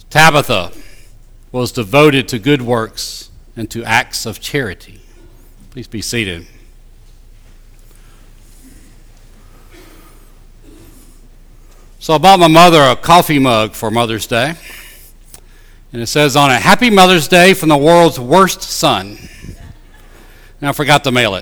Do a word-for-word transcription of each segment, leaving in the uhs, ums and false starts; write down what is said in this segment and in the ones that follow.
Tabitha was devoted to good works and to acts of charity. Please be seated. So I bought my mother a coffee mug for Mother's Day. And it says on it, "Happy Mother's Day from the world's worst son." And I forgot to mail it.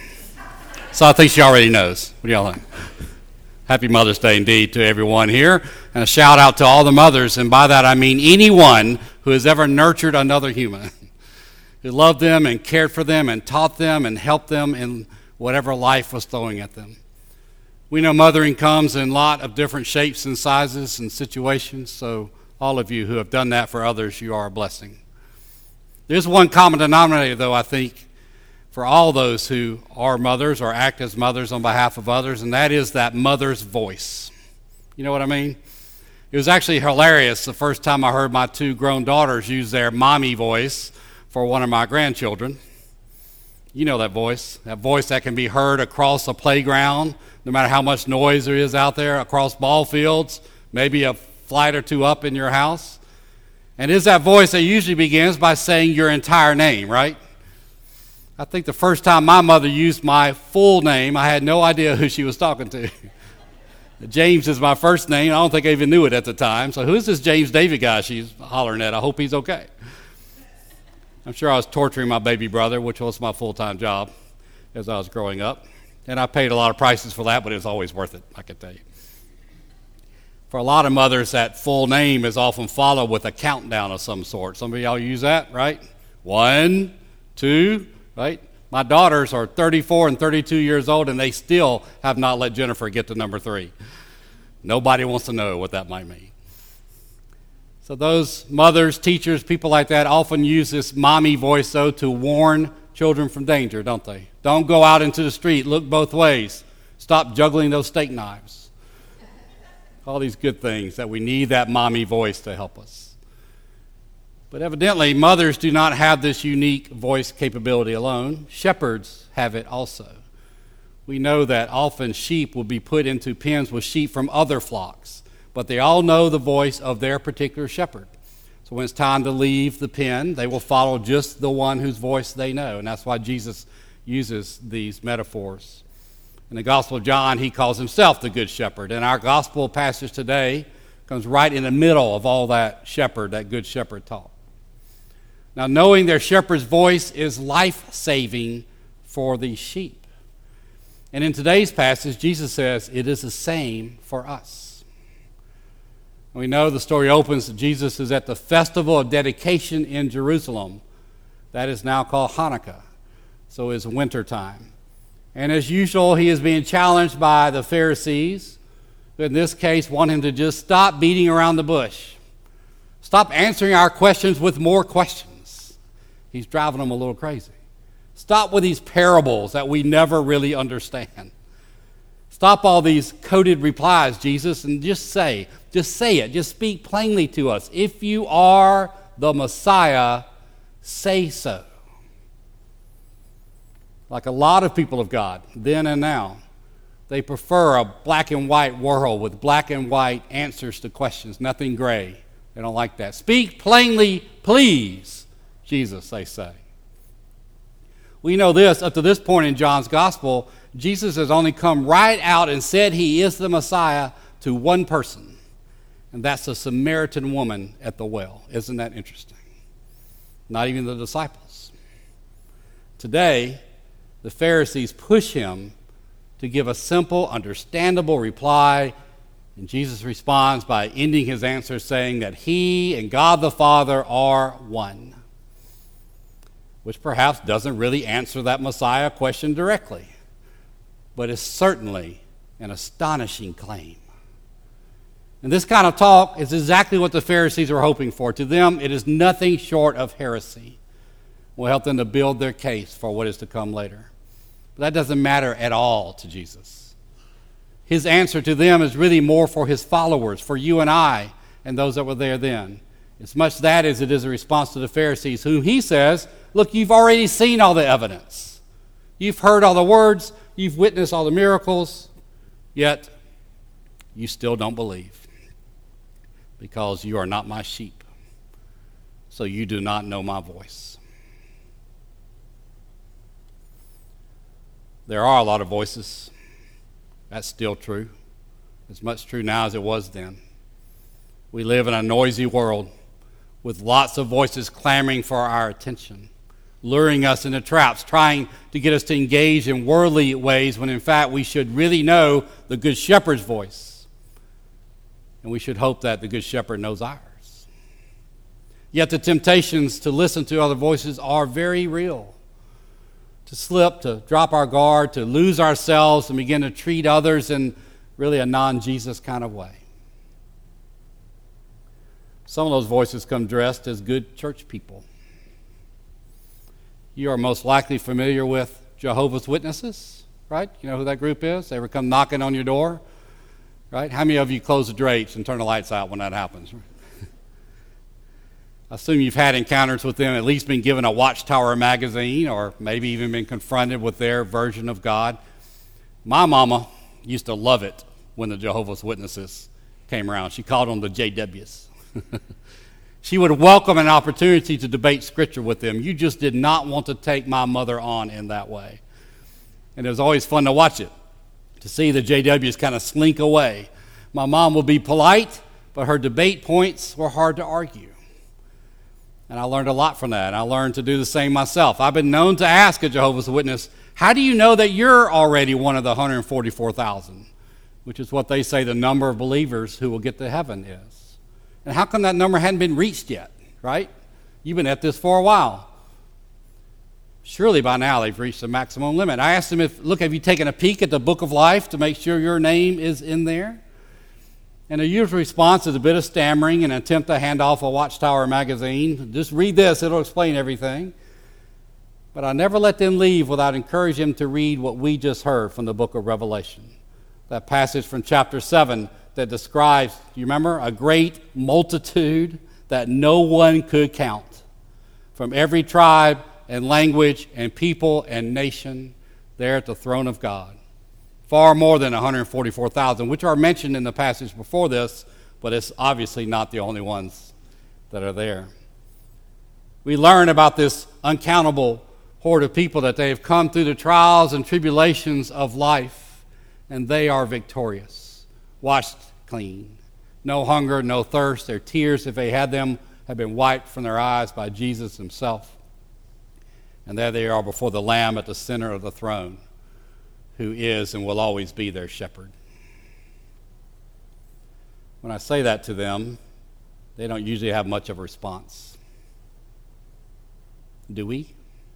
So I think she already knows. What do y'all think? Happy Mother's Day indeed to everyone here. And a shout out to all the mothers. And by that I mean anyone who has ever nurtured another human, who loved them and cared for them and taught them and helped them in whatever life was throwing at them. We know mothering comes in a lot of different shapes and sizes and situations. So all of you who have done that for others, you are a blessing. There's one common denominator, though, I think, for all those who are mothers or act as mothers on behalf of others, and that is that mother's voice. You know what I mean? It was actually hilarious the first time I heard my two grown daughters use their mommy voice for one of my grandchildren. You know that voice, that voice that can be heard across a playground, no matter how much noise there is out there, across ball fields, maybe a flight or two up in your house. And it's that voice that usually begins by saying your entire name, right? I think the first time my mother used my full name, I had no idea who she was talking to. James is my first name. I don't think I even knew it at the time. So who's this James David guy she's hollering at? I hope he's okay. I'm sure I was torturing my baby brother, which was my full-time job as I was growing up. And I paid a lot of prices for that, but it was always worth it, I can tell you. For a lot of mothers, that full name is often followed with a countdown of some sort. Some of y'all use that, right? One, two, right? My daughters are thirty-four and thirty-two years old, and they still have not let Jennifer get to number three. Nobody wants to know what that might mean. So those mothers, teachers, people like that often use this mommy voice, though, to warn children from danger, don't they? Don't go out into the street. Look both ways. Stop juggling those steak knives. All these good things that we need that mommy voice to help us. But evidently, mothers do not have this unique voice capability alone. Shepherds have it also. We know that often sheep will be put into pens with sheep from other flocks, but they all know the voice of their particular shepherd. So when it's time to leave the pen, they will follow just the one whose voice they know, and that's why Jesus uses these metaphors. In the Gospel of John, he calls himself the Good Shepherd, and our gospel passage today comes right in the middle of all that shepherd, that Good Shepherd talk. Now, knowing their shepherd's voice is life-saving for these sheep. And in today's passage, Jesus says it is the same for us. We know the story opens that Jesus is at the festival of dedication in Jerusalem. That is now called Hanukkah, so it's winter time. And as usual, he is being challenged by the Pharisees, who in this case want him to just stop beating around the bush. Stop answering our questions with more questions. He's driving them a little crazy. Stop with these parables that we never really understand. Stop all these coded replies, Jesus, and just say, just say it. Just speak plainly to us. If you are the Messiah, say so. Like a lot of people of God, then and now, they prefer a black and white world with black and white answers to questions, nothing gray. They don't like that. Speak plainly, please, Jesus, they say. We know this, up to this point in John's gospel, Jesus has only come right out and said he is the Messiah to one person, and that's the Samaritan woman at the well. Isn't that interesting? Not even the disciples. Today, the Pharisees push him to give a simple, understandable reply, and Jesus responds by ending his answer saying that he and God the Father are one, which perhaps doesn't really answer that Messiah question directly, but is certainly an astonishing claim. And this kind of talk is exactly what the Pharisees were hoping for. To them, it is nothing short of heresy. It will help them to build their case for what is to come later. But that doesn't matter at all to Jesus. His answer to them is really more for his followers, for you and I, and those that were there then. As much that as it is a response to the Pharisees, whom he says, look, you've already seen all the evidence. You've heard all the words. You've witnessed all the miracles. Yet, you still don't believe because you are not my sheep. so you do not know my voice. There are a lot of voices. That's still true. As much true now as it was then. We live in a noisy world with lots of voices clamoring for our attention, luring us into traps, trying to get us to engage in worldly ways when in fact we should really know the Good Shepherd's voice. And we should hope that the Good Shepherd knows ours. Yet the temptations to listen to other voices are very real. To slip, to drop our guard, to lose ourselves and begin to treat others in really a non-Jesus kind of way. Some of those voices come dressed as good church people. You are most likely familiar with Jehovah's Witnesses, right? You know who that group is? They ever come knocking on your door, right? How many of you close the drapes and turn the lights out when that happens? I assume you've had encounters with them, at least been given a Watchtower magazine, or maybe even been confronted with their version of God. My mama used to love it when the Jehovah's Witnesses came around. She called them the J Ws. She would welcome an opportunity to debate Scripture with them. You just did not want to take my mother on in that way. And it was always fun to watch it, to see the J Ws kind of slink away. My mom would be polite, but her debate points were hard to argue. And I learned a lot from that. I learned to do the same myself. I've been known to ask a Jehovah's Witness, how do you know that you're already one of the one hundred forty-four thousand? Which is what they say the number of believers who will get to heaven is. And how come that number hadn't been reached yet, right? You've been at this for a while. Surely by now they've reached the maximum limit. I asked them, if, look, have you taken a peek at the book of life to make sure your name is in there? And the usual response is a bit of stammering and an attempt to hand off a Watchtower magazine. Just read this, it'll explain everything. But I never let them leave without encouraging them to read what we just heard from the book of Revelation. That passage from chapter seven that describes, do you remember, a great multitude that no one could count, from every tribe and language and people and nation there at the throne of God. Far more than one hundred forty-four thousand, which are mentioned in the passage before this, but it's obviously not the only ones that are there. We learn about this uncountable horde of people that they have come through the trials and tribulations of life, and they are victorious, washed clean. No hunger, no thirst. Their tears, if they had them, have been wiped from their eyes by Jesus himself. And there they are before the Lamb at the center of the throne, who is and will always be their shepherd. When I say that to them, they don't usually have much of a response. Do we?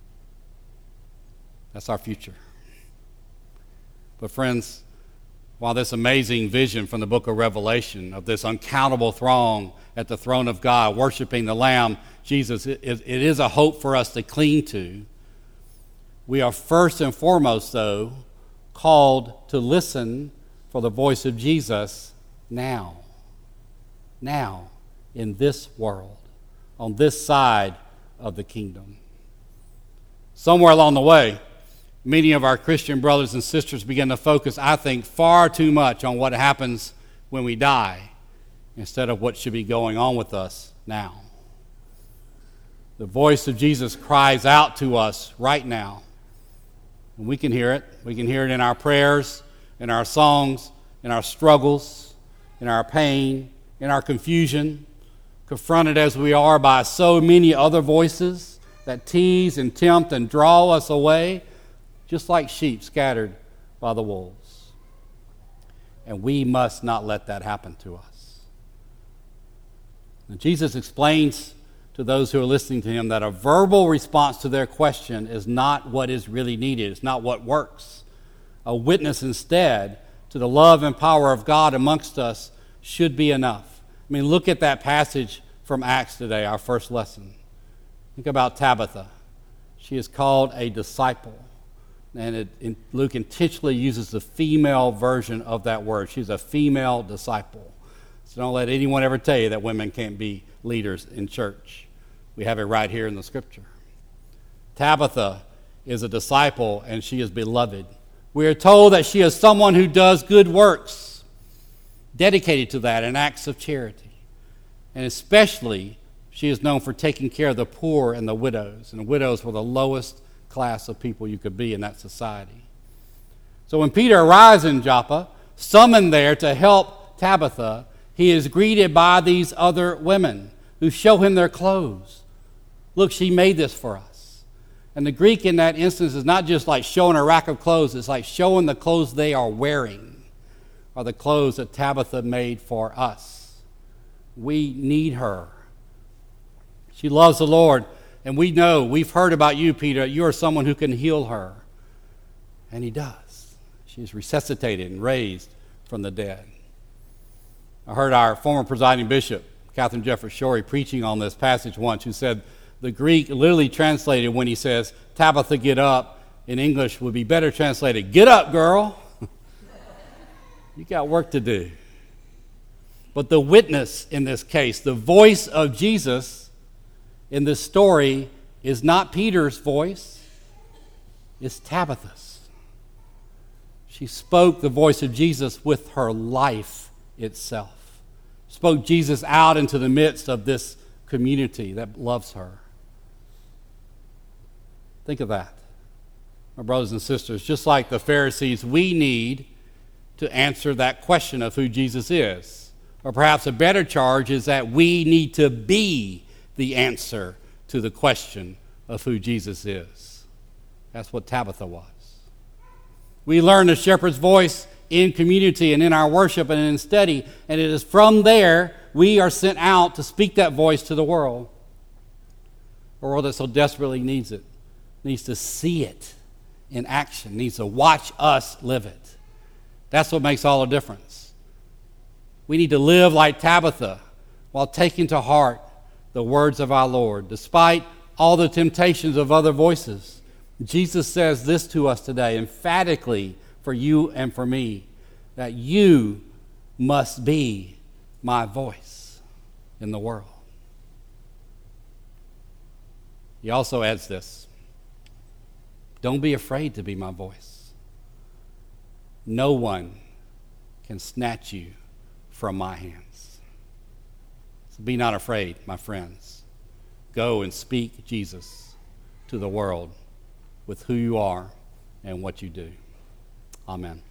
That's our future. But friends, while this amazing vision from the book of Revelation of this uncountable throng at the throne of God, worshiping the Lamb, Jesus, it, it is a hope for us to cling to. We are first and foremost, though, called to listen for the voice of Jesus now. Now, in this world, on this side of the kingdom. Somewhere along the way, many of our Christian brothers and sisters begin to focus, I think, far too much on what happens when we die instead of what should be going on with us now. The voice of Jesus cries out to us right now. And we can hear it. We can hear it in our prayers, in our songs, in our struggles, in our pain, in our confusion, confronted as we are by so many other voices that tease and tempt and draw us away, just like sheep scattered by the wolves. And we must not let that happen to us. And Jesus explains to those who are listening to him that a verbal response to their question is not what is really needed. It's not what works. A witness instead to the love and power of God amongst us should be enough. I mean, look at that passage from Acts today, our first lesson. Think about Tabitha. She is called a disciple. And it, it, Luke intentionally uses the female version of that word. She's a female disciple. So don't let anyone ever tell you that women can't be leaders in church. We have it right here in the scripture. Tabitha is a disciple and she is beloved. We are told that she is someone who does good works, dedicated to that in acts of charity. And especially, She is known for taking care of the poor and the widows, and the widows were the lowest class of people you could be in that society. So when Peter arrives in Joppa, summoned there to help Tabitha, he is greeted by these other women who show him their clothes. Look, she made this for us. And the Greek in that instance is not just like showing a rack of clothes, it's like showing the clothes they are wearing are the clothes that Tabitha made for us. We need her. She loves the Lord, and we know, we've heard about you, Peter, you are someone who can heal her. And he does. She is resuscitated and raised from the dead. I heard our former presiding bishop, Catherine Jefferts Shorey, preaching on this passage once, who said the Greek literally translated when he says, Tabitha, get up, in English would be better translated, get up, girl. You got work to do. But the witness in this case, the voice of Jesus in this story is not Peter's voice, it's Tabitha's. She spoke the voice of Jesus with her life itself. Spoke Jesus out into the midst of this community that loves her. Think of that. My brothers and sisters, just like the Pharisees, we need to answer that question of who Jesus is. Or perhaps a better charge is that we need to be the answer to the question of who Jesus is. That's what Tabitha was. We learn the shepherd's voice in community and in our worship and in study, and it is from there we are sent out to speak that voice to the world. A world that so desperately needs it, needs to see it in action, needs to watch us live it. That's what makes all the difference. We need to live like Tabitha while taking to heart the words of our Lord. Despite all the temptations of other voices, Jesus says this to us today, emphatically for you and for me, that you must be my voice in the world. He also adds this, don't be afraid to be my voice. No one can snatch you from my hands. So be not afraid, my friends. Go and speak Jesus to the world with who you are and what you do. Amen.